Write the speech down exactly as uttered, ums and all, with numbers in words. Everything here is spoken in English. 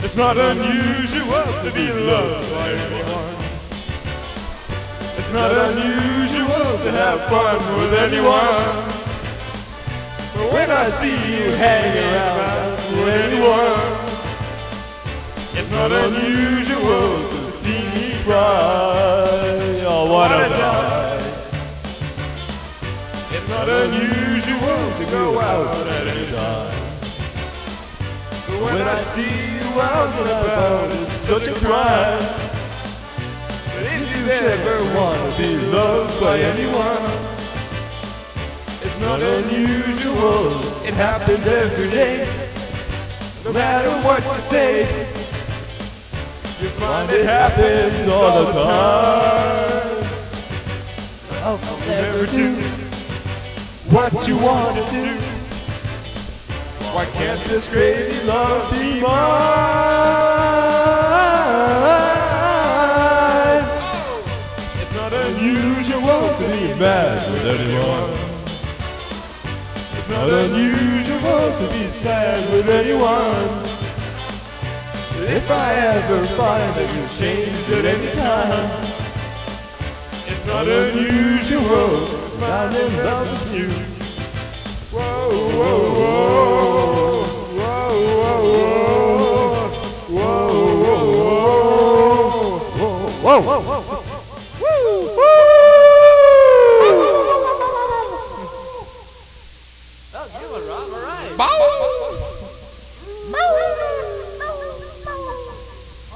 It's not unusual to be loved by anyone. It's not unusual to have fun with anyone. But when I see you hanging around with anyone, it's not unusual to see me cry or wanna die. It's not unusual to go out at any time. But when I see you out and about, it's such a crime. But if you ever want to be loved by anyone, it's not unusual, it happens every day. No matter what you say, you find it happens all the time. I'll never do what you want to do. Why can't this crazy love be mine? It's not unusual to be mad with anyone. It's not unusual to be sad with anyone. If I ever find that you've changed at any time, it's not unusual to find in love with you. Whoa, whoa, whoa, whoa, whoa, whoa, whoa, whoa, whoa, whoa, whoa, woo, woo. Well, you were wrong, all right. Bow.